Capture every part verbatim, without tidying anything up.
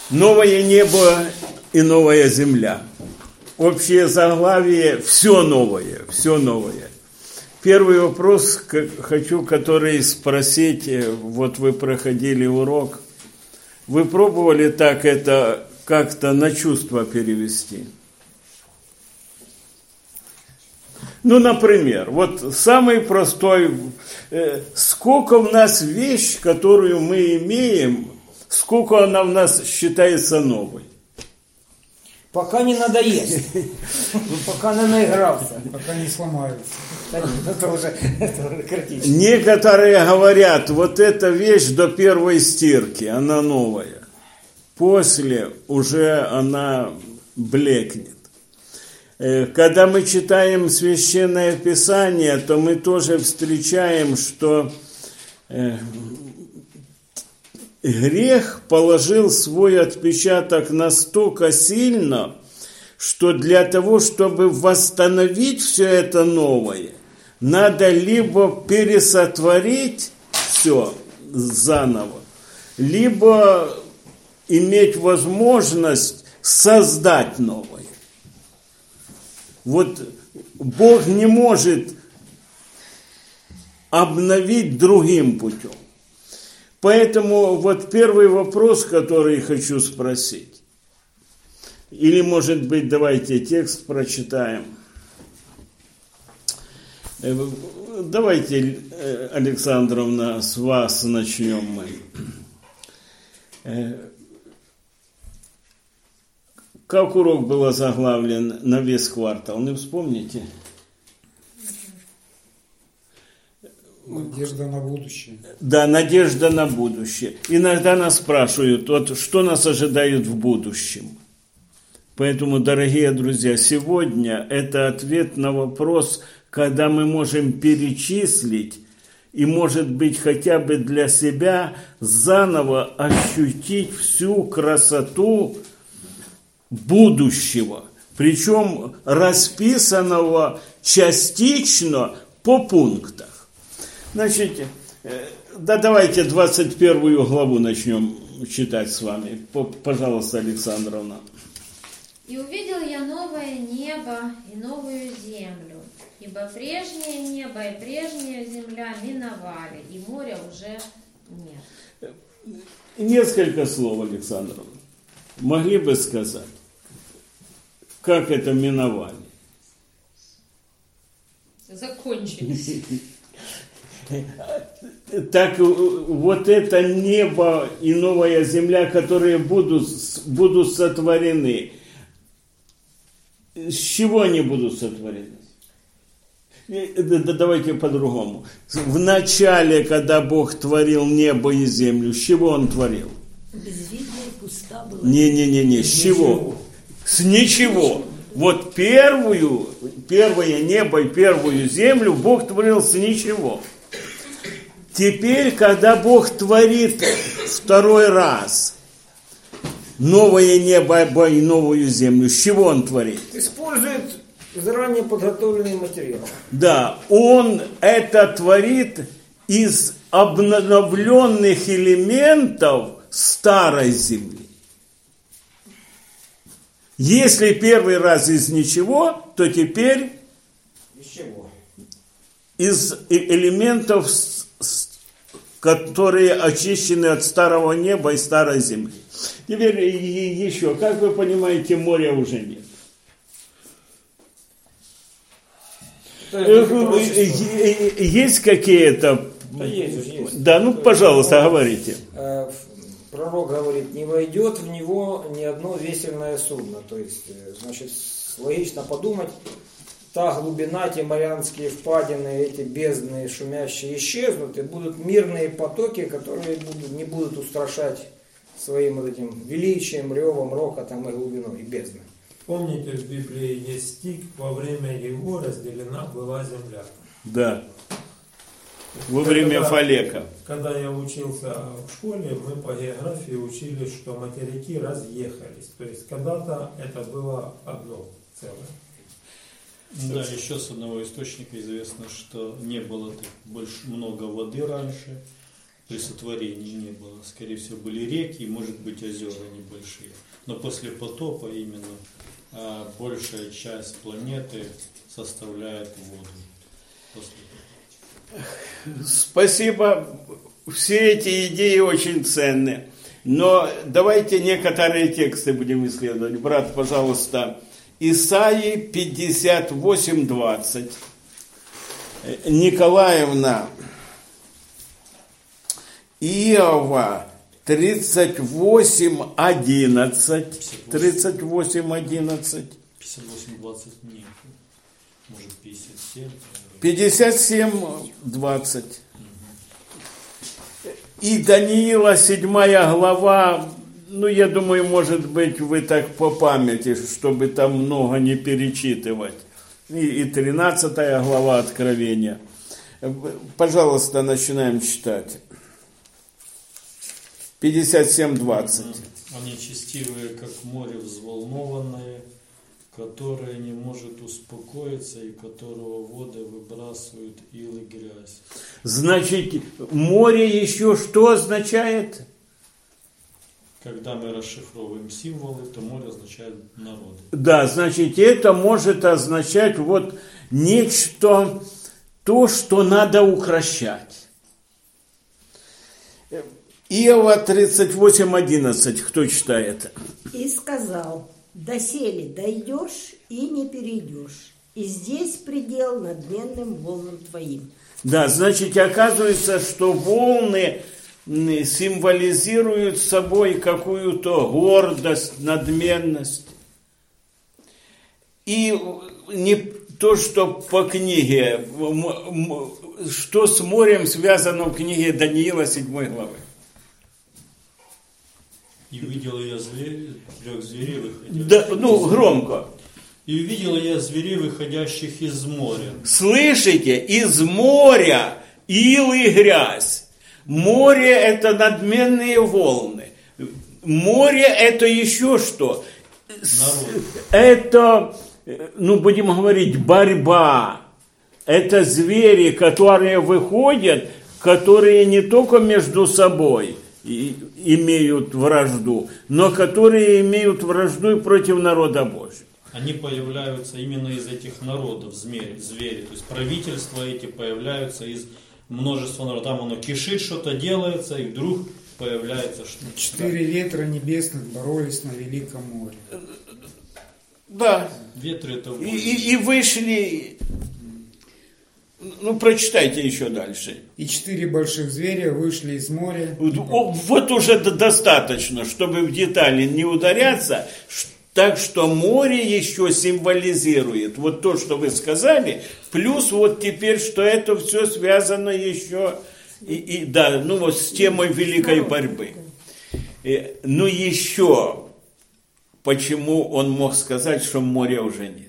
Новое небо и новая земля. Общее заглавие – все новое, все новое. Первый вопрос хочу, который спросить, вот вы проходили урок. Вы пробовали так это как-то на чувства перевести? Ну, например, вот самый простой, э, сколько в нас вещь, которую мы имеем, сколько она в нас считается новой? Пока не надоест, пока не наигрался. Пока не сломаются. Это уже, это уже критично. Некоторые говорят, вот эта вещь до первой стирки, она новая. После уже она блекнет. Когда мы читаем Священное Писание, то мы тоже встречаем, что грех положил свой отпечаток настолько сильно, что для того, чтобы восстановить все это новое, надо либо пересотворить все заново, либо иметь возможность создать новое. Вот Бог не может обновить другим путем. Поэтому вот первый вопрос, который хочу спросить. Или, может быть, давайте текст прочитаем. Давайте, Александровна, с вас начнем мы. Как урок был озаглавлен на весь квартал, не вспомните? Надежда на будущее. Да, надежда на будущее. Иногда нас спрашивают, вот что нас ожидает в будущем. Поэтому, дорогие друзья, сегодня это ответ на вопрос, когда мы можем перечислить и, может быть, хотя бы для себя заново ощутить всю красоту будущего, причем расписанного частично по пунктам. Значит, да давайте двадцать первую главу начнем читать с вами. Пожалуйста, Александровна. «И увидел я новое небо и новую землю, ибо прежнее небо и прежняя земля миновали, и моря уже нет». Несколько слов, Александровна. Могли бы сказать, как это миновали? Закончились. Так вот это небо и новая земля, которые будут, будут сотворены, с чего они будут сотворены? Давайте по-другому. В начале, когда Бог творил небо и землю, с чего Он творил? Безвидная пуста была. Не-не-не, с чего? С ничего. Вот первую, первое небо и первую землю Бог творил с ничего. Теперь, когда Бог творит второй раз новое небо и новую землю, с чего Он творит? Использует заранее подготовленный материал. Да, Он это творит из обновленных элементов старой земли. Если первый раз из ничего, то теперь из чего? Из элементов, которые очищены от старого неба и старой земли. Теперь еще, как вы понимаете, моря уже нет. Есть какие-то... Да, есть, есть. Да, ну, пожалуйста, говорите. Пророк говорит, не войдет в него ни одно весельное судно. То есть, значит, логично подумать, та глубина, те марианские впадины, эти бездны шумящие исчезнут, и будут мирные потоки, которые будут, не будут устрашать своим вот этим величием, ревом, рокотом и глубиной, и бездной. Помните, в Библии есть стих, во время его разделена была земля. Да. Во время когда, Фалека. Когда я учился в школе, мы по географии учили, что материки разъехались. То есть когда-то это было одно целое. Да, еще с одного источника известно, что не было так больше много воды раньше, при сотворении не было. Скорее всего, были реки и, может быть, озера небольшие. Но после потопа именно а, большая часть планеты составляет воду. После... Спасибо. Все эти идеи очень ценны. Но давайте некоторые тексты будем исследовать. Брат, пожалуйста, Исаии пятьдесят восемь двадцать. Николаевна, Иова тридцать восемь одиннадцать. тридцать восемь одиннадцать. пятьдесят восемь двадцать нет. Может, пятьдесят семь. пятьдесят семь двадцать. И Даниила, седьмая глава, ну, я думаю, может быть, вы так по памяти, чтобы там много не перечитывать. И, и тринадцатая глава Откровения. Пожалуйста, начинаем читать. пятьдесят семь двадцать. Они честивые, как море взволнованное, которое не может успокоиться и которого воды выбрасывают ил и грязь. Значит, море еще что означает? Когда мы расшифровываем символы, то море означает народ. Да, значит, это может означать вот нечто, то, что надо укрощать. Иова тридцать восемь одиннадцать, кто читает? И сказал: доселе дойдешь и не перейдешь, и здесь предел надменным волнам твоим. Да, значит, оказывается, что волны символизируют собой какую-то гордость, надменность. И не то, что по книге, что с морем связано в книге Даниила седьмой главы. И увидел я зверь, трех зверей выходящих. Да, ну, громко. И увидел я зверей, выходящих из моря. Слышите? Из моря ил и грязь. Море – это надменные волны. Море – это еще что? Народ. Это, ну, будем говорить, борьба. Это звери, которые выходят, которые не только между собой имеют вражду, но которые имеют вражду и против народа Божьего. Они появляются именно из этих народов, звери, звери. То есть правительства эти появляются из множества народов. Там оно кишит, что-то делается, и вдруг появляется что-то. Четыре ветра небесных боролись на Великом море. Да. Ветры это И, и, и вышли... Ну, прочитайте еще дальше. И четыре больших зверя вышли из моря. Вот уже достаточно, чтобы в детали не ударяться. Так что море еще символизирует вот то, что вы сказали, плюс вот теперь, что это все связано еще и, и, да, ну вот с темой великой борьбы. И, ну еще, почему он мог сказать, что моря уже нет?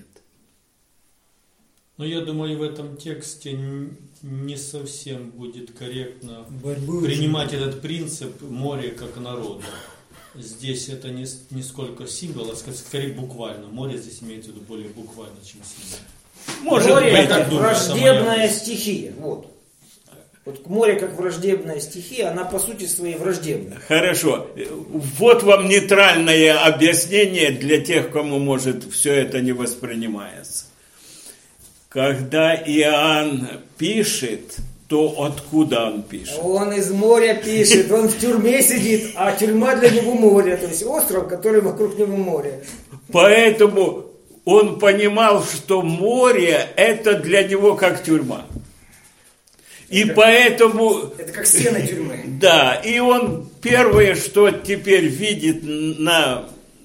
Но я думаю, в этом тексте не совсем будет корректно Борьбы принимать уже. этот принцип моря как народа. Здесь это не, не сколько символ, а скорее буквально. Море здесь имеется в виду более буквально, чем символ. Может море быть, как думаю, враждебная это стихия. Вот. Вот море как враждебная стихия, она по сути своей враждебная. Хорошо. Вот вам нейтральное объяснение для тех, кому, может, все это не воспринимается. Когда Иоанн пишет, то откуда он пишет? Он из моря пишет, он в тюрьме сидит, а тюрьма для него море, то есть остров, который вокруг него море. Поэтому он понимал, что море это для него как тюрьма. И это, поэтому... Это как стены тюрьмы. Да, и он первое, что теперь видит на...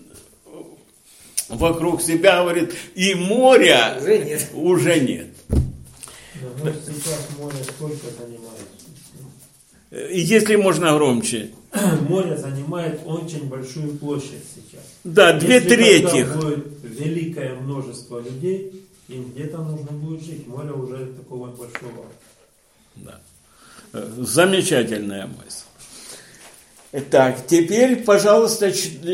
вокруг себя, говорит, и моря уже нет. Уже нет. Но сейчас море сколько занимает? Если можно громче. Море занимает очень большую площадь сейчас. Да, две Если трети. когда будет великое множество людей, им где-то нужно будет жить. Море уже такого большого. Да. Замечательная мысль. Так, теперь, пожалуйста,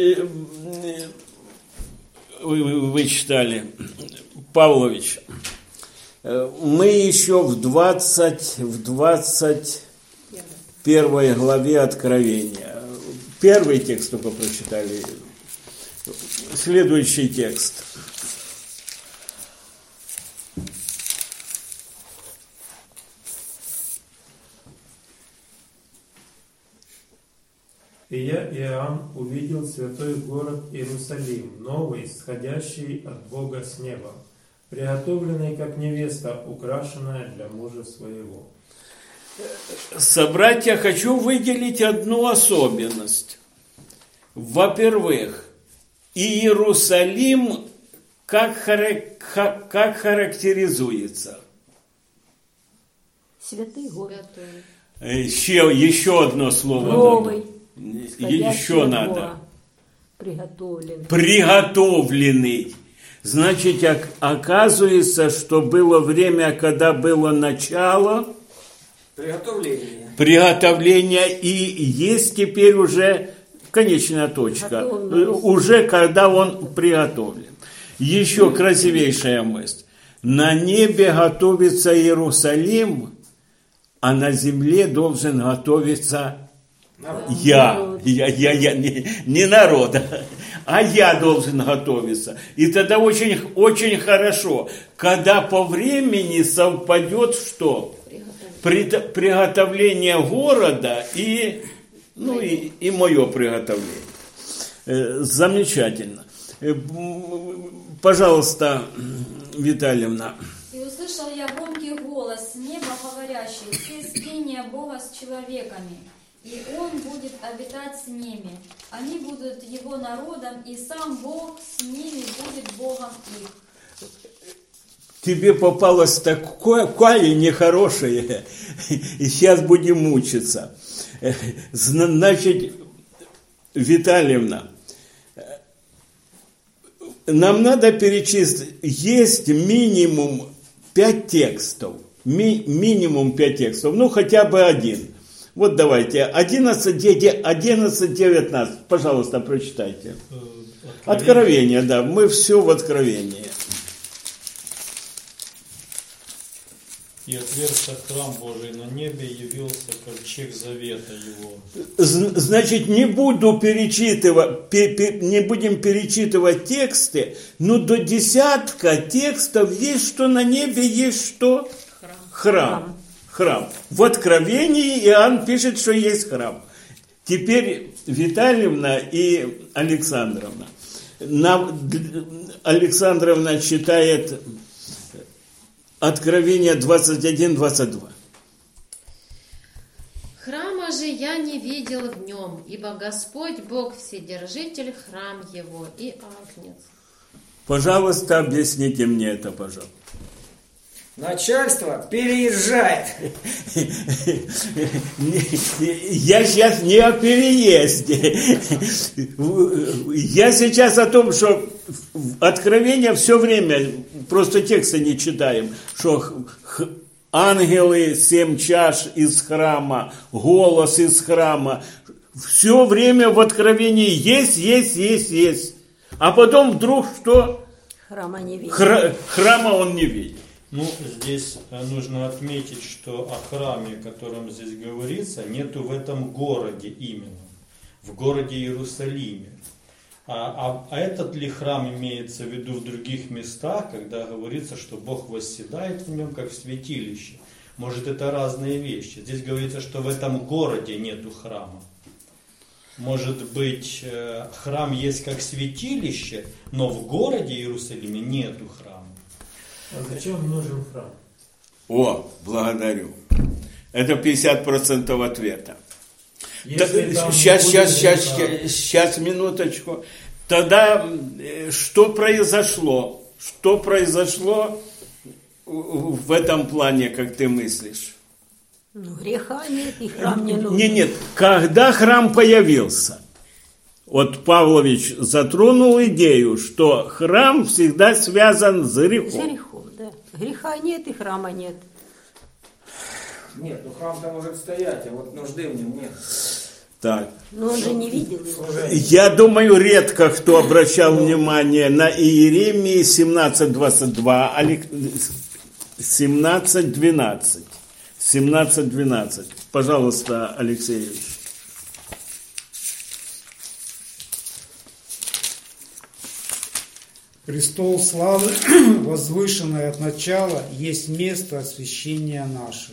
вы читали, Павлович, мы еще в двадцать, в двадцать первой главе Откровения. Первый текст только прочитали. Следующий текст. «И я, Иоанн, увидел святой город Иерусалим, новый, сходящий от Бога с неба, приготовленный, как невеста, украшенная для мужа своего». Собратья, хочу выделить одну особенность. Во-первых, Иерусалим как, харак, как характеризуется? Святый город. Еще, еще одно слово. Новый. Еще надо. Приготовленный. Приготовленный. Значит, оказывается, что было время, когда было начало. Приготовление. Приготовление. И есть теперь уже конечная точка. Готовность. Уже когда он приготовлен. Еще красивейшая мысль. На небе готовится Иерусалим, а на земле должен готовиться я. Я, я, я, не, не народ, а я должен готовиться. И тогда очень, очень хорошо, когда по времени совпадет что? Приготовление, приготовление города и, ну, и, и мое приготовление. Замечательно. Пожалуйста, Витальевна. «И услышал я громкий голос с неба, говорящий: все спения Бога с человеками, и Он будет обитать с ними. Они будут Его народом, и сам Бог с ними будет Богом их». Тебе попалось такое, такое нехорошее, и сейчас будем мучиться. Значит, Витальевна, нам надо перечислить, есть минимум пять текстов, ми, минимум пять текстов, ну хотя бы один. Вот давайте, одиннадцать, девятнадцать, пожалуйста, прочитайте. Откровение. Откровение, да, мы все в Откровении. «И отверзся храм Божий на небе, явился ковчег завета его». Значит, не буду перечитывать, не будем перечитывать тексты, но до десятка текстов есть, что на небе есть что? Храм. Храм. Храм. В Откровении Иоанн пишет, что есть храм. Теперь Витальевна и Александровна. Нам, Александровна читает Откровение двадцать один двадцать два. «Храма же я не видел в нем, ибо Господь Бог Вседержитель, храм его и Агнец». Пожалуйста, объясните мне это, пожалуйста. Начальство переезжает. Я сейчас не о переезде. Я сейчас о том, что Откровение все время, просто тексты не читаем, что ангелы, семь чаш из храма, голос из храма, все время в Откровении есть, есть, есть, есть. А потом вдруг что? Храма не видит. Хра- храма он не видит. Ну, здесь нужно отметить, что о храме, о котором здесь говорится, нету в этом городе именно, в городе Иерусалиме. А, а, а этот ли храм имеется в виду в других местах, когда говорится, что Бог восседает в нем, как в святилище? Может, это разные вещи. Здесь говорится, что в этом городе нету храма. Может быть, храм есть как святилище, но в городе Иерусалиме нету храма. А зачем нужен храм? О, благодарю. Это пятьдесят процентов ответа. Та, сейчас, сейчас, сейчас, сейчас, сейчас, минуточку. Тогда что произошло? Что произошло в этом плане, как ты мыслишь? Ну, греха нет, и храм не нужен. Нет, нет, когда храм появился? Вот Павлович затронул идею, что храм всегда связан с грехом. С грехом, да. Греха нет, и храма нет. Нет, ну храм-то может стоять, а вот нужды в нем нет. Так. Но он же не видел его. Я думаю, редко кто обращал внимание на Иеремии семнадцать двадцать два, семнадцать двенадцать. семнадцать двенадцать. Пожалуйста, Алексеевич. Престол славы, возвышенный от начала, есть место освящения нашего.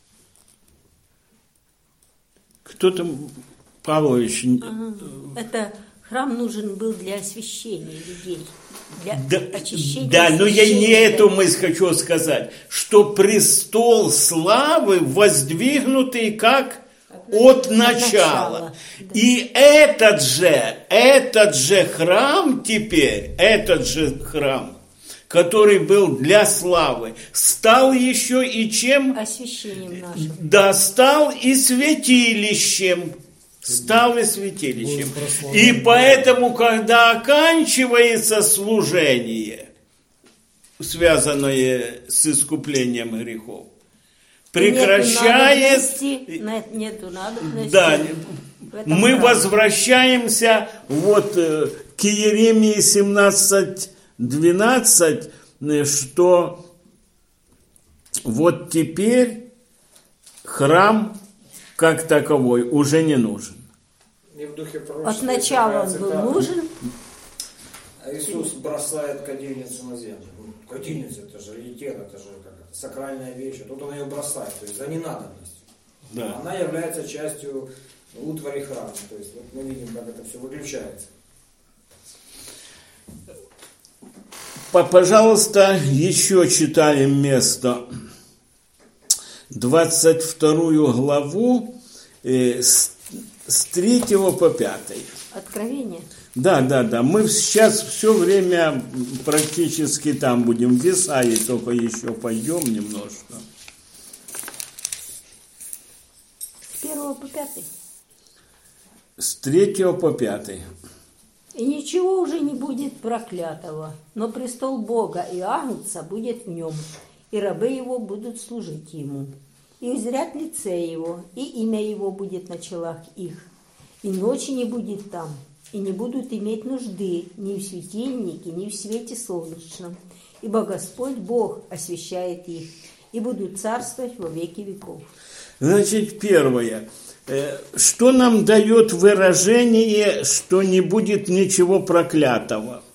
Кто-то, Павлович... Ага. Это храм нужен был для освящения людей, для да, очищения. Да, но я не эту мысль хочу сказать, что престол славы воздвигнутый как от начала. От начала, да. И этот же, этот же храм теперь, этот же храм, который был для славы, стал еще и чем? Освящением нашим. Да, стал и святилищем. Стал и святилищем. И поэтому, когда оканчивается служение, связанное с искуплением грехов, прекращает... Нету, нету надобности. Да, мы возвращаемся вот к Иеремии семнадцать двенадцать, что вот теперь храм как таковой уже не нужен. Не в духе От начала он был нужен. А Иисус бросает кадильницу на землю. Кадильница, это же литер, это же как это, сакральная вещь. Тут он ее бросает, то есть за ненадобностью. Да. Она является частью утвари храма. То есть вот мы видим, как это все выключается. Пожалуйста, еще читаем место. двадцать вторую главу э, с, с третьего по пятый. Откровение. Да, да, да. Мы сейчас все время практически там будем. В Исаии только еще пойдем немножко. С первого по пятый. С третьего по пятый. И ничего уже не будет проклятого, но престол Бога и Агнца будет в нем, и рабы его будут служить ему. И узрят лице его, и имя его будет на челах их. И ночи не будет там, и не будут иметь нужды ни в светильнике, ни в свете солнечном. Ибо Господь Бог освящает их, и будут царствовать во веки веков. Значит, первое. Что нам дает выражение, что не будет ничего проклятого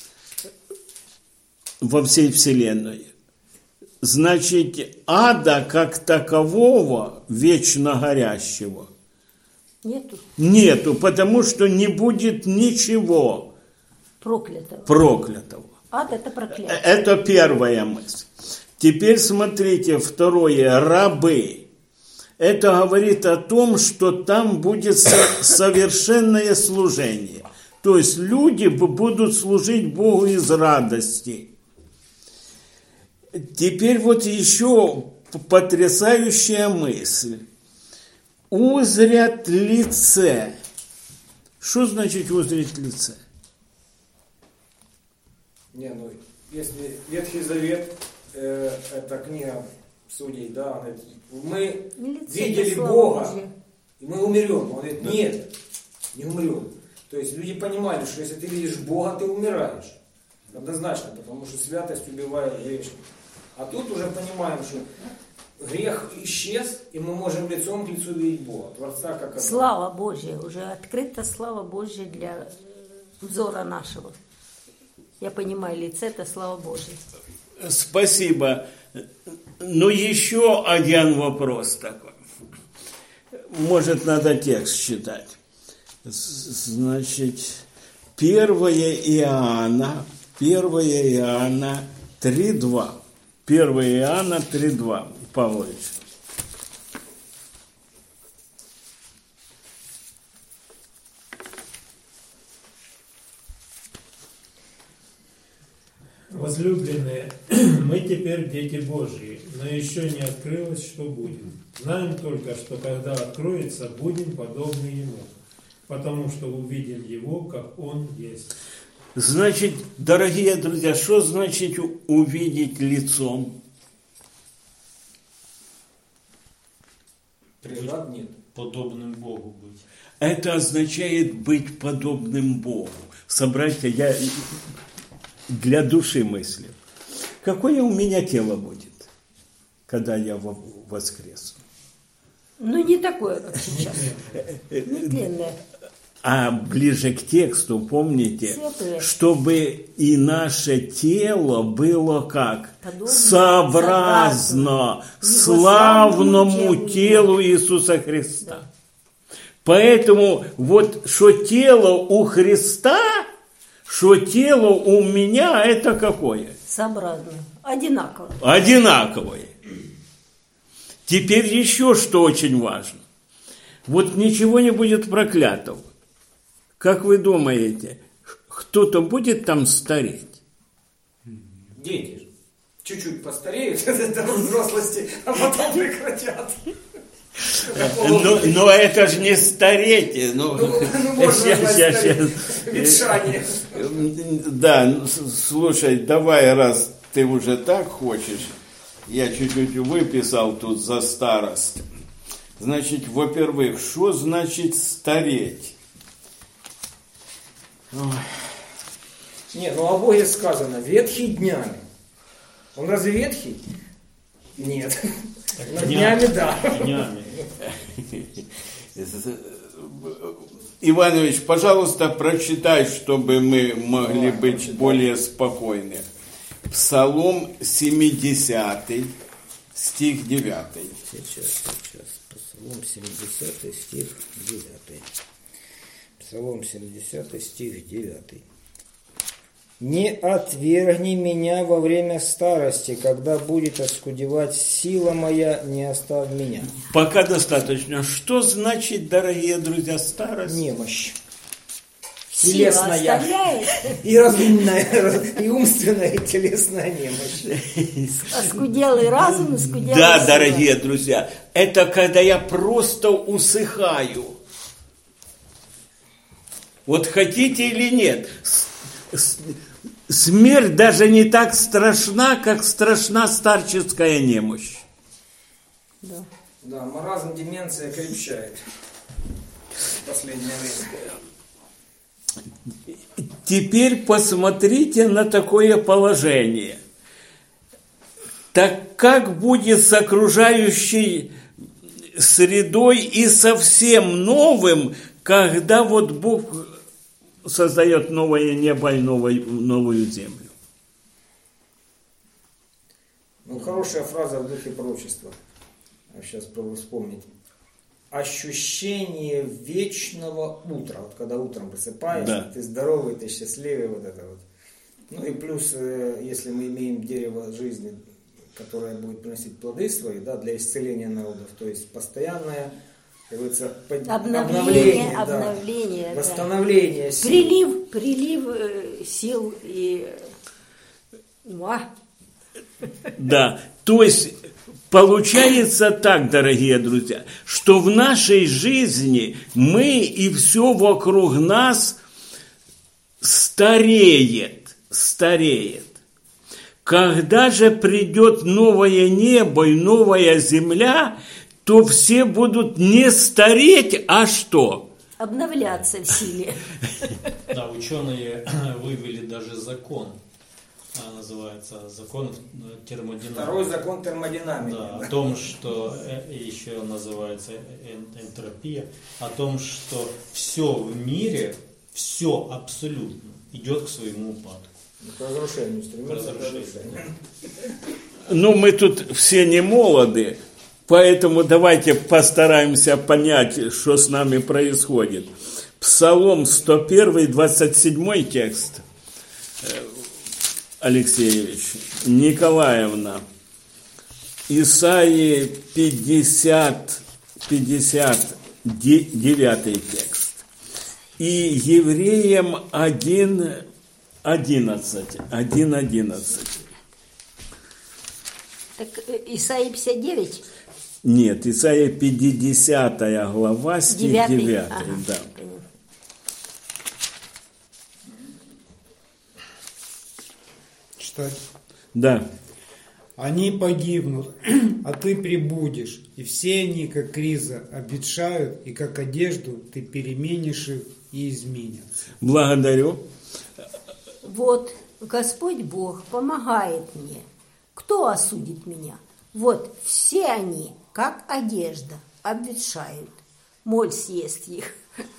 во всей вселенной? Значит, ада как такового, вечно горящего, нету. Нету, потому что не будет ничего проклятого. проклятого. Ад – это проклятие. Это первая мысль. Теперь смотрите, второе, рабы. Это говорит о том, что там будет совершенное служение. То есть люди будут служить Богу из радости. Теперь вот еще потрясающая мысль. Узрят лице. Что значит узрят лице? Не, ну, если Ветхий Завет, э, это книга Судей, да, мы лице видели Бога, Божье. И мы умрем. Он говорит, нет, не умрем. То есть люди понимали, что если ты видишь Бога, ты умираешь. Однозначно, потому что святость убивает грешных. А тут уже понимаем, что грех исчез, и мы можем лицом к лицу видеть Бога, Творца как одного. Слава Божья, уже открыта слава Божья для взора нашего. Я понимаю, лице – это слава Божья. Спасибо. Но еще один вопрос такой. Может, надо текст читать. Значит, первое Иоанна, первое Иоанна три два. первое Иоанна три два. Павлович. Возлюбленные, мы теперь дети Божьи, но еще не открылось, что будем. Знаем только, что когда откроется, будем подобны Ему, потому что увидим Его, как Он есть. Значит, дорогие друзья, что значит увидеть лицом? Преград нет. Подобным Богу быть. Это означает быть подобным Богу. Собратья, я для души мыслю. Какое у меня тело будет, когда я воскресну? Ну, не такое, как сейчас. Не длинное. А ближе к тексту, помните, Светлое. чтобы и наше тело было как? Подобно, Сообразно сообразно славному его телу телу Иисуса Христа. Поэтому вот что тело у Христа, что тело у меня, это какое? Сообразно. Одинаково. Одинаковое. Теперь еще что очень важно. Вот ничего не будет проклятого. Как вы думаете, кто-то будет там стареть? Дети же. Чуть-чуть постареют до взрослости, а потом прекратят. Но, но это же не стареть. Ну, Ну, ну, можно щас, назвать щас, стареть. щас. Ветшание. Да, ну, с- слушай, давай, раз ты уже так хочешь, я чуть-чуть выписал тут за старость. Значит, во-первых, что значит стареть? Ой. Не, ну о Боге сказано, ветхий днями. Он разве ветхий? Нет. Но днями да. Днями. Иванович, пожалуйста, прочитай, чтобы мы могли Давай, быть прочитай. более спокойны. Псалом семидесятый, стих девятый. Сейчас, сейчас. Псалом семидесятый, стих девятый. Псалом семидесятый, стих девятый. «Не отвергни меня во время старости, когда будет оскудевать сила моя, не оставь меня». Пока достаточно. Что значит, дорогие друзья, старость? Немощь. Сила Телесная. оставляет, И разумная, и умственная, и телесная немощь. оскуделый разум, оскуделый Да, сила. дорогие друзья, это когда я просто усыхаю. Вот хотите или нет, с- с- смерть даже не так страшна, как страшна старческая немощь. Да. Да, маразм, деменция крепчает в последнее время. Теперь посмотрите на такое положение. Так как будет с окружающей средой и совсем новым, когда вот Бог создает новое небо и новую, новую землю? Ну, хорошая фраза в духе пророчества. Сейчас пробую вспомнить. Ощущение вечного утра. Вот когда утром просыпаешься, Да. ты здоровый, ты счастливый, вот это вот. Ну и плюс, э, если мы имеем дерево жизни, которое будет приносить плоды свои, да, для исцеления народов, то есть постоянное, как говорится, под- Обновление, да, обновление, да. восстановление сил. Прилив, прилив э, сил и... Ну, а, Да, то есть получается так, дорогие друзья, что в нашей жизни мы и все вокруг нас стареет, стареет. Когда же придет новое небо и новая земля, то все будут не стареть, а что? обновляться в силе. Да, ученые вывели даже закон, а, называется закон термодинамики. Второй закон термодинамики. Да, о том, что э, еще называется эн- энтропия, о том, что все в мире, все абсолютно идет к своему упадку. К разрушению К стремится, к разрушению. разрушению. Ну, мы тут все не молоды, поэтому давайте постараемся понять, что с нами происходит. Псалом сто один, двадцать седьмой текст. Алексеевич, Николаевна, Исаии пятьдесят, пятьдесят девятый текст. И Евреям один, одиннадцать, один, одиннадцать. Так э, Исаия пятьдесят девять, Нет, Исаия пятидесятая глава, стих девятый. девятый, Ага, да. понятно. Читать. Да. Они погибнут, а ты прибудешь, и все они, как риза, обветшают, и как одежду ты переменишь их и изменятся. Благодарю. Вот Господь Бог помогает мне. Кто осудит меня? Вот все они, как одежда, обветшают. Моль съест их.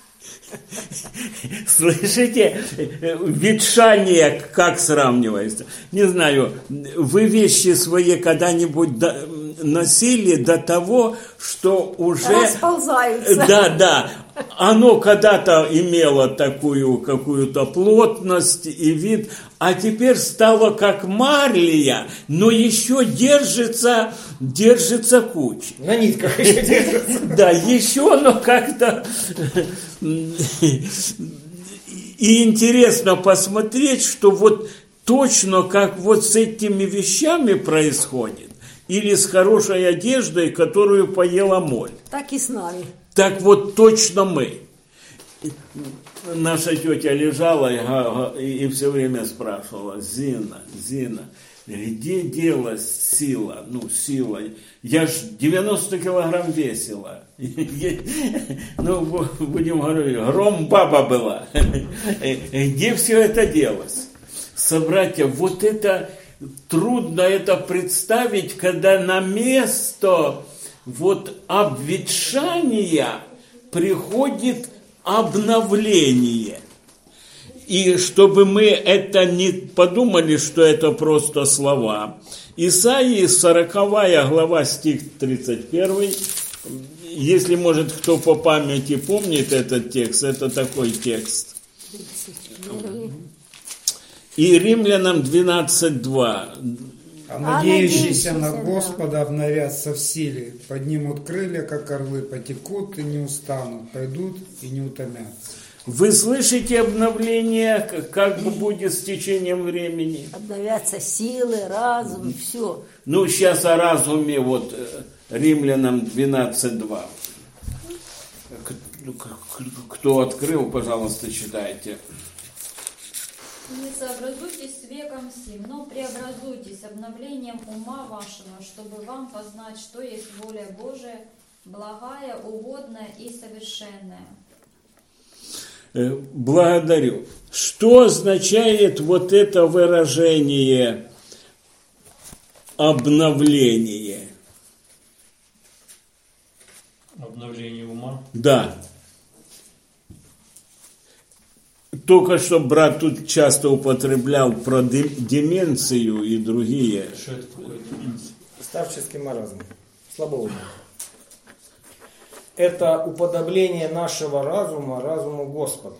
Слышите, ветшание как сравнивается? Не знаю, вы вещи свои когда-нибудь до, носили до того, что уже... Расползаются. Да, да. Оно когда-то имело такую какую-то плотность и вид, а теперь стало как марлия, но еще держится, держится кучей. На нитках еще держится. Да, еще, но как-то... И интересно посмотреть, что вот точно как вот с этими вещами происходит, или с хорошей одеждой, которую поела моль. Так и с нами. Так вот точно мы. Наша тетя лежала и, и все время спрашивала: Зина, Зина, где делась сила? Ну, сила. Я ж девяносто килограмм весила. Ну, будем говорить, гром баба была. Где все это делось? Собратья, вот это трудно это представить, когда на место вот обветшания приходит обновление. И чтобы мы это не подумали, что это просто слова. Исаии, сороковая глава, стих тридцать первый. Если, может, кто по памяти помнит этот текст, это такой текст. И Римлянам двенадцать два. А надеющиеся на Господа обновятся в силе, поднимут крылья, как орлы, потекут и не устанут, пойдут и не утомятся. Вы слышите обновление, как бы будет с течением времени? Обновятся силы, разум, все. Ну, сейчас о разуме, вот, Римлянам двенадцать два. Кто открыл, пожалуйста, читайте. Не сообразуйтесь с веком сим, но преобразуйтесь обновлением ума вашего, чтобы вам познать, что есть воля Божия, благая, угодная и совершенная. Благодарю. Что означает вот это выражение обновление? Обновление ума? Да. Только что брат тут часто употреблял про деменцию и другие. Что это такое деменция? Старческий маразм. Слабоумие. Это уподобление нашего разума разуму Господа.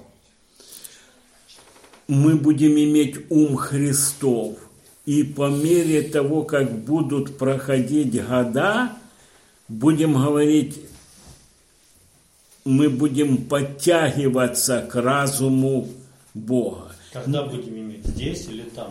Мы будем иметь ум Христов. И по мере того, как будут проходить года, будем говорить, мы будем подтягиваться к разуму Бога. Когда будем иметь? Здесь или там?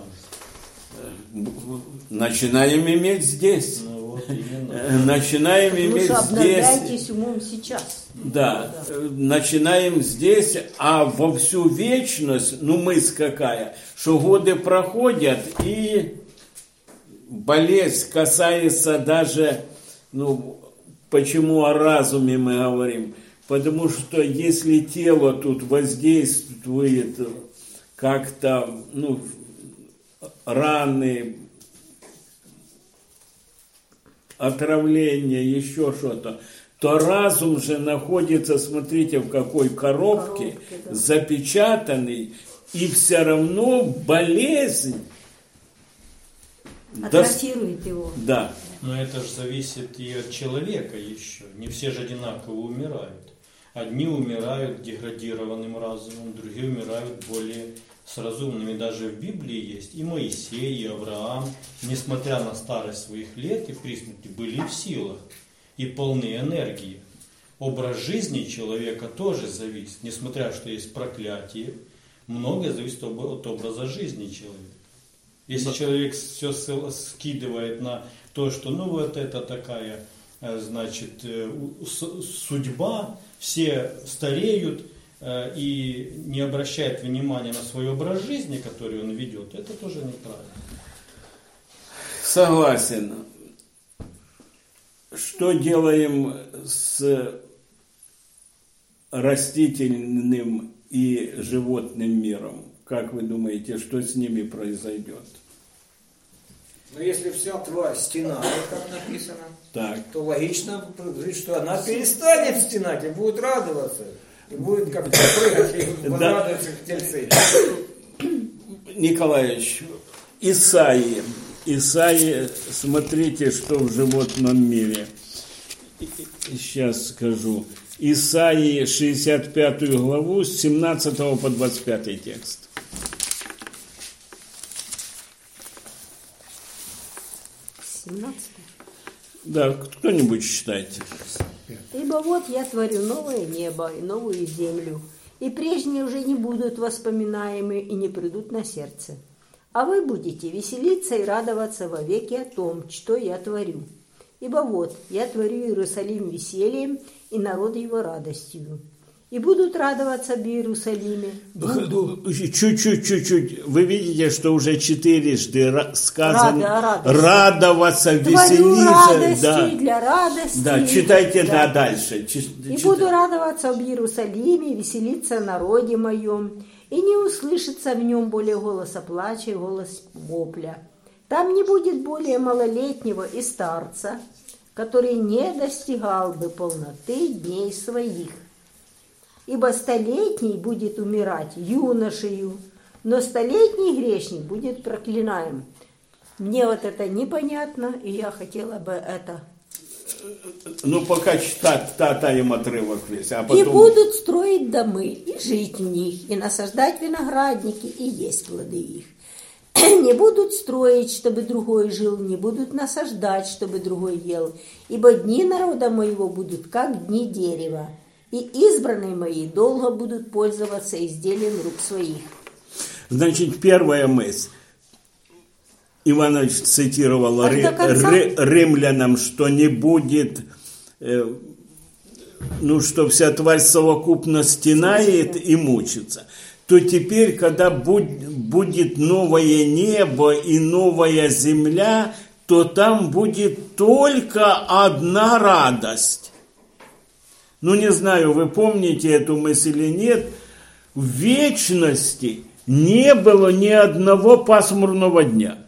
Начинаем иметь здесь. Ну, вот именно. Начинаем Потому иметь что здесь. обновляйтесь умом сейчас. Да, да, начинаем здесь, а во всю вечность, ну мысль какая, что годы проходят, и болезнь касается даже, ну, почему о разуме мы говорим? Потому что если тело тут воздействует как-то, ну, раны, отравление, еще что-то, то разум же находится, смотрите, в какой коробке, коробке да. запечатанный, и все равно болезнь атрофирует да, его. Да. Но это же зависит и от человека еще. Не все же одинаково умирают. Одни умирают деградированным разумом, другие умирают более с разумными. Даже в Библии есть и Моисей, и Авраам, несмотря на старость своих лет и при смерти, были в силах и полны энергии. Образ жизни человека тоже зависит, несмотря что есть проклятие, многое зависит от образа жизни человека. Если человек все скидывает на то, что ну вот это такая, значит, судьба, все стареют и не обращает внимания на свой образ жизни, который он ведет, это тоже неправильно. Согласен. Что делаем с растительным и животным миром? Как вы думаете, что с ними произойдет? Но если вся тварь стенает, как написано, Так. то логично, что она перестанет стенать и будет радоваться. И будет как-то прыгать, и возрадуются тельцы. Николаевич, Исаии. Исаии, смотрите, что в животном мире. Сейчас скажу. Исаии шестьдесят пятую главу, с семнадцатого по двадцать пятый текст. семнадцать. Да, кто-нибудь читайте. «Ибо вот я творю новое небо и новую землю, и прежние уже не будут воспоминаемы и не придут на сердце. А вы будете веселиться и радоваться вовеки о том, что я творю. Ибо вот я творю Иерусалим весельем и народ его радостью. И будут радоваться об Иерусалиме. Буду». Чуть-чуть, чуть-чуть. Вы видите, что уже четырежды сказано Рада, радость. радоваться, Творю веселиться. радости Да. для радости. Да, читайте Да. да, дальше. Чи- И читай. буду радоваться об Иерусалиме, веселиться о народе моем, и не услышится в нем более голоса плача и голос вопля. Там не будет более малолетнего и старца, который не достигал бы полноты дней своих. Ибо столетний будет умирать юношею, но столетний грешник будет проклинаем. Мне вот это непонятно, и я хотела бы это. Ну, пока читать, татаем отрывок весь, а И потом... будут строить домы, и жить в них, и насаждать виноградники, и есть плоды их. Не будут строить, чтобы другой жил, не будут насаждать, чтобы другой ел. Ибо дни народа моего будут, как дни дерева, и избранные мои долго будут пользоваться изделием рук своих. Значит, первая мысль. Иванович цитировал Аж ри- до конца? ри- римлянам, что не будет, э, ну, что вся тварь совокупно стенает и мучится. То теперь, когда буд- будет новое небо и новая земля, то там будет только одна радость. Ну, не знаю, вы помните эту мысль или нет, в вечности не было ни одного пасмурного дня.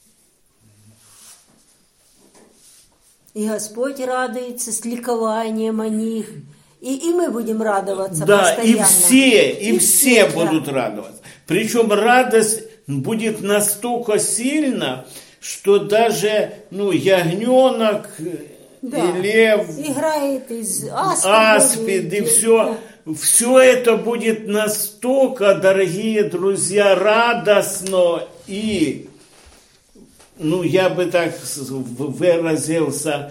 И Господь радуется с ликованием о них, и, и мы будем радоваться Да, постоянно. и все, и, И все все, будут да. радоваться. Причем радость будет настолько сильна, что даже, ну, ягненок, Да. и лев, Играет из аспида. аспид, и все, все это будет настолько, дорогие друзья, радостно и, ну, я бы так выразился,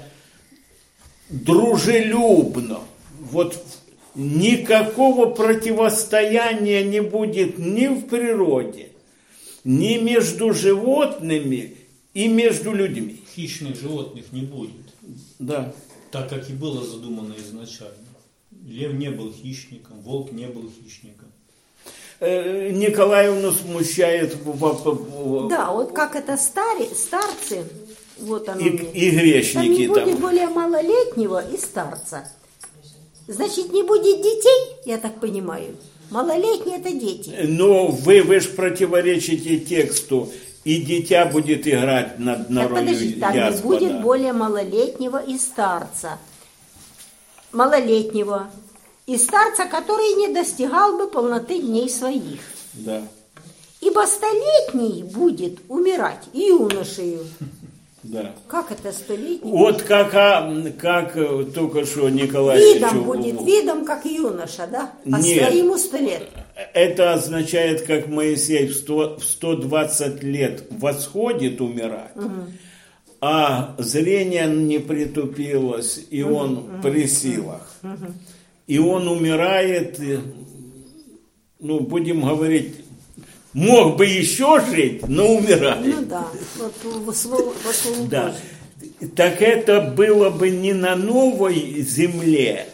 дружелюбно. Вот никакого противостояния не будет ни в природе, ни между животными и между людьми. Хищных животных не будет, Да. так как и было задумано изначально. Лев не был хищником, волк не был хищником. Э, Николаевну смущает в- в- в- Да, вот как это стари, старцы, вот оно и, мне. и Там грешники не там. будет более малолетнего и старца. Значит, не будет детей, я так понимаю. Малолетние это дети. Но вы, вы же противоречите тексту, и дитя будет играть над Так народом подожди, там не Господа. будет более малолетнего и старца. Малолетнего и старца, который не достигал бы полноты дней своих. Да. Ибо столетний будет умирать и юношею. Да. Как это столетний? Вот как, а, как э, только что Николай Видом Ильич, будет, видом, как юноша, да? А Нет. ему сто лет. это означает, как Моисей в сто, в сто двадцать лет восходит умирать, а зрение не притупилось, и он при силах. И он умирает, и, ну, будем говорить, мог бы еще жить, но умирает. Ну да, вот во слову, во слову Да. Божьему. Так это было бы не на новой земле,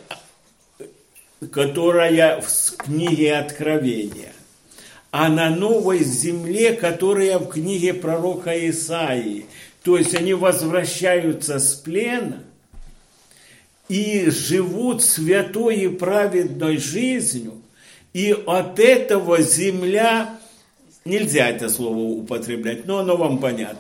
которая в книге Откровения, а на новой земле, которая в книге пророка Исаии. То есть они возвращаются с плена и живут святой и праведной жизнью, и от этого земля, нельзя это слово употреблять, но оно вам понятно,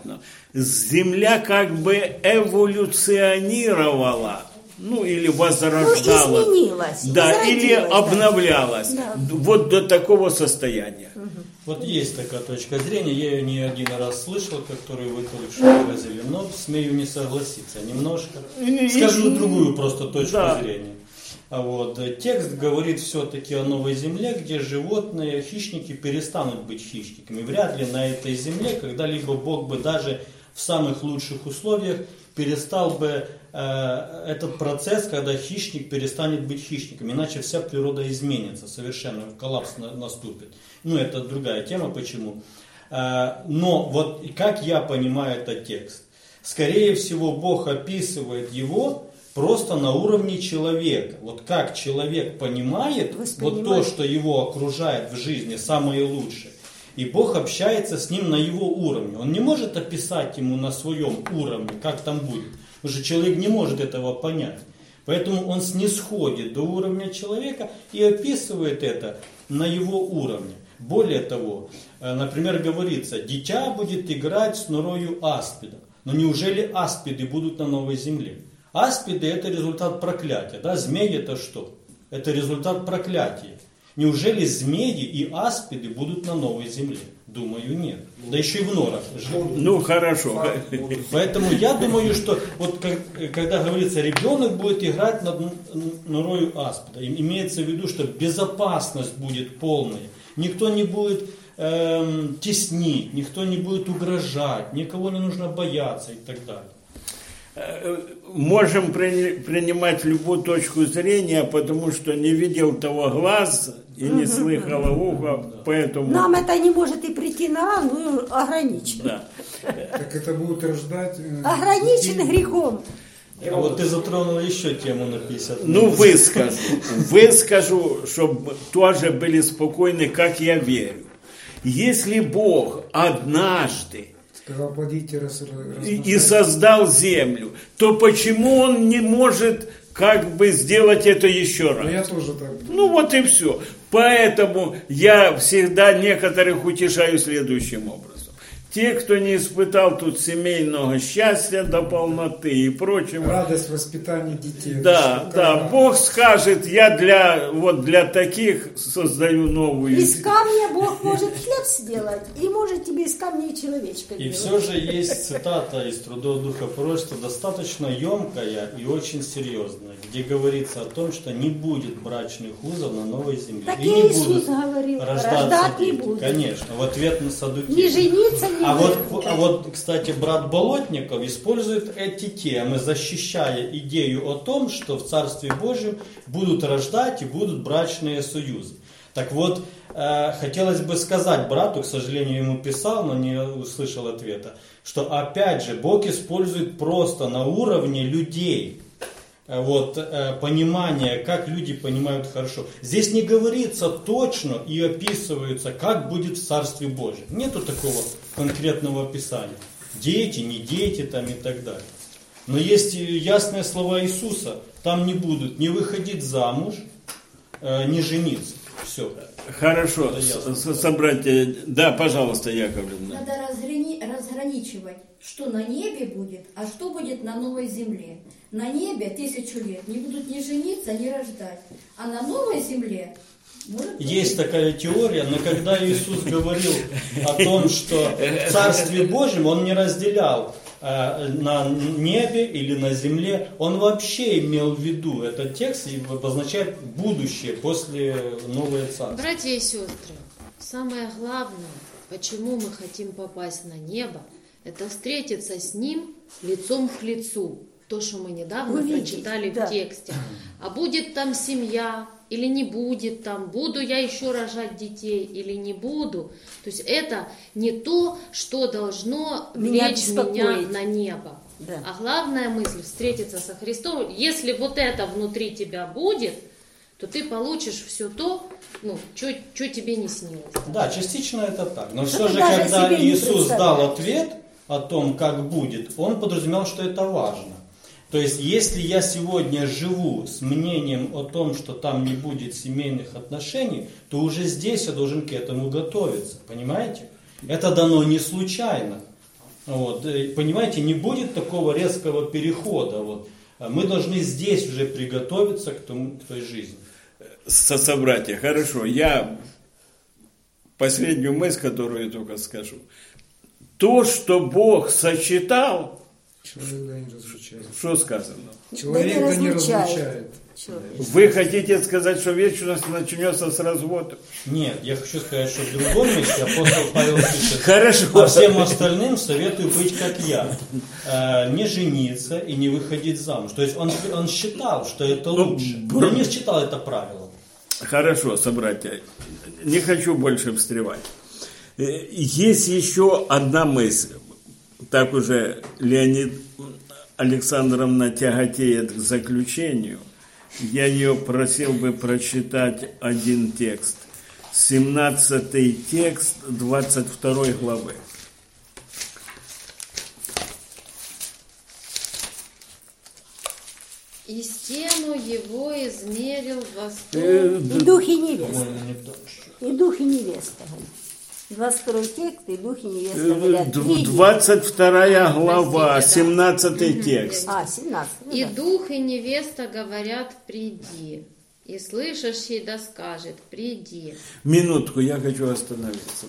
Земля как бы эволюционировала, ну или возрождалась. Ну, изменилась, да, или обновлялась. Да. Вот до такого состояния. Угу. Вот есть такая точка зрения, я ее не один раз слышал, которую вы только что выразили, но смею не согласиться немножко. Скажу другую просто точку да. зрения. Вот. Текст говорит все-таки о новой земле, где животные, хищники перестанут быть хищниками. Вряд ли на этой земле когда-либо Бог бы даже в самых лучших условиях перестал бы э, этот процесс, когда хищник перестанет быть хищником. Иначе вся природа изменится, совершенно коллапс на, наступит. Ну, это другая тема, почему. Э, но вот как я понимаю этот текст, скорее всего Бог описывает его просто на уровне человека. Вот как человек понимает вот то, что его окружает в жизни, самое лучшее. И Бог общается с ним на его уровне. Он не может описать ему на своем уровне, как там будет. Потому что человек не может этого понять. Поэтому он снисходит до уровня человека и описывает это на его уровне. Более того, например, говорится, дитя будет играть с норою аспида. Но неужели аспиды будут на новой земле? Аспиды это результат проклятия. Да? Змеи это что? Это результат проклятия. Неужели змеи и аспиды будут на новой земле? Думаю, нет. Да еще и в норах живут. Ну, хорошо. Поэтому я думаю, что вот как, когда говорится, ребенок будет играть над норою аспида, имеется в виду, что безопасность будет полная. Никто не будет эм, теснить, никто не будет угрожать, никого не нужно бояться и так далее. Можем принимать любую точку зрения, потому что не видел того глаз и не слыхало ухо, поэтому... Нам это не может и прийти на ум, ну, ограничено. Да. Так это будет рождать... Ограничено грехом. А вот ты затронул еще тему на пятьдесят минут. Ну, выскажу. Выскажу, чтобы тоже были спокойны, как я верю. Если Бог однажды сказал, плодите, раз, и, и создал землю, то почему Он не может как бы сделать это еще раз? Ну, я тоже так. Ну вот и все. Поэтому я всегда некоторых утешаю следующим образом. Те, кто не испытал тут семейного счастья до полноты и прочего. Радость воспитания детей. Да, да. Когда... Бог скажет, я для, вот для таких создаю новую. Из камня Бог может хлеб сделать, и может тебе из камня и человечка И делать. все же есть цитата из Трудов Духа Пророчества, достаточно емкая и очень серьезная, где говорится о том, что не будет брачных узов на новой земле. Так и и не Иисус будут говорил, рождаться рождать не дети. будет. Конечно, в ответ на Саддукеев. Не жениться, не А вот, будет. а вот, кстати, брат Болотников использует эти темы, защищая идею о том, что в Царстве Божьем будут рождать и будут брачные союзы. Так вот, э, хотелось бы сказать брату, к сожалению, ему писал, но не услышал ответа, что опять же Бог использует просто на уровне людей. Вот, э, понимание, как люди понимают хорошо. Здесь не говорится точно и описывается, как будет в Царстве Божьем. Нету такого конкретного описания. Дети, не дети там и так далее. Но есть ясные слова Иисуса. Там не будут не выходить замуж, э, не жениться. Все. Хорошо, собратья. Да, пожалуйста, Яковлевна. Надо разграни... разграничивать, что на небе будет, а что будет на новой земле. На небе тысячу лет не будут ни жениться, ни рождать. А на новой земле... Может быть... Есть такая теория, но когда Иисус говорил о том, что в Царстве Божьем Он не разделял э, на небе или на земле, Он вообще имел в виду этот текст и обозначает будущее после нового Царства. Братья и сестры, самое главное, почему мы хотим попасть на небо, это встретиться с Ним лицом к лицу. То, что мы недавно Увидеть, прочитали да. в тексте. А будет там семья или не будет там, буду я еще рожать детей или не буду. То есть это не то, что должно Меня влечь меня беспокоит. на небо. Да. А главная мысль встретиться со Христом. Если вот это внутри тебя будет, то ты получишь все то, ну, что тебе не снилось. Да, частично это так. Но Что все же, даже когда себе не Иисус дал представляешь. ответ о том, как будет, Он подразумевал, что это важно. То есть, если я сегодня живу с мнением о том, что там не будет семейных отношений, то уже здесь я должен к этому готовиться. Понимаете? Это дано не случайно. Вот, понимаете, не будет такого резкого перехода. Вот. Мы должны здесь уже приготовиться к, тому, к той жизни. Собратья, хорошо, я последнюю мысль, которую я только скажу. То, что Бог сочетал, Человек не разлучает. что сказано? Человек Да не не разлучает. разлучает. Вы хотите сказать, что вечность начнется с развода? Нет, я хочу сказать, что в другом месте апостол Павел пишет, Хорошо. а всем остальным советую быть как я, э, не жениться и не выходить замуж. То есть он, он считал, что это лучше, но не считал это правилом. Хорошо, собратья, не хочу больше встревать. Есть еще одна мысль. Так уже Леонид Александровна тяготеет к заключению. Я ее просил бы прочитать один текст. семнадцатый текст двадцать второй главы. И стену его измерил восток. И дух и невеста. По-моему, не то. И дух и невеста. двадцать второй текст, и дух и невеста говорят. «Иди». двадцать вторая глава, Простите, да. семнадцатый текст. А, семнадцать. ну И да. дух, и невеста говорят, приди. И слышащий да скажет, приди. Минутку, я хочу остановиться.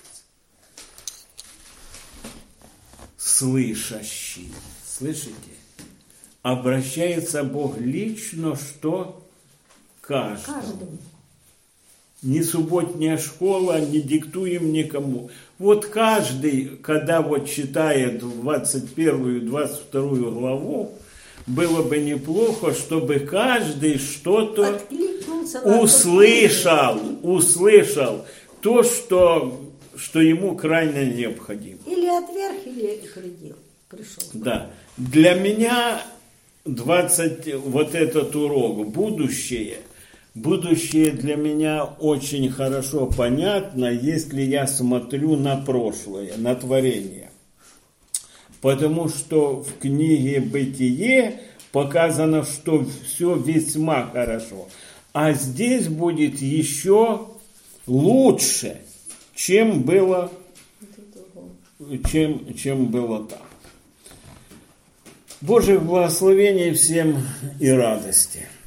Слышащий. Слышите? Обращается Бог лично, что каждому. Каждому. Не субботняя школа, не диктуем никому. Вот каждый, когда вот читает двадцать первую, двадцать вторую главу, было бы неплохо, чтобы каждый что-то Откликнулся на услышал, услышал то, что, что ему крайне необходимо. то, или отверг, или предел. Пришел. Да. Для меня двадцать, вот этот урок, будущее, будущее для меня очень хорошо понятно, если я смотрю на прошлое, на творение. Потому что в книге «Бытие» показано, что все весьма хорошо. А здесь будет еще лучше, чем было, чем, чем было там. Божьих благословений всем и радости.